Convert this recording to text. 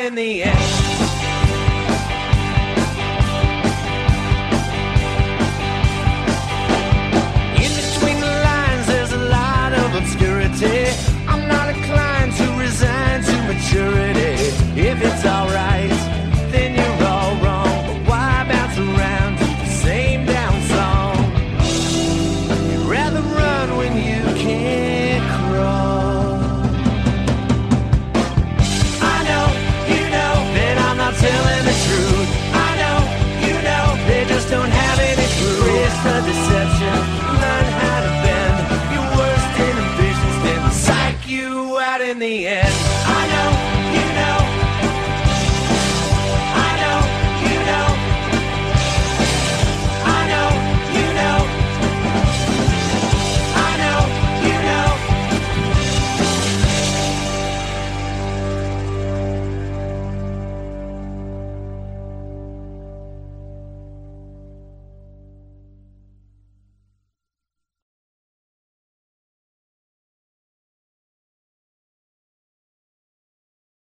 in the end. In between the lines, there's a lot of obscurity. I'm not inclined to resign to maturity. If it's alright, then you're all wrong. But why bounce around to the same down song? You'd rather run when you can't crawl. I know, you know, that I'm not telling the truth. I know, you know, they just don't have any proof. It's the deception, learn how to bend your worst inhibitions, then psych you out in the end. I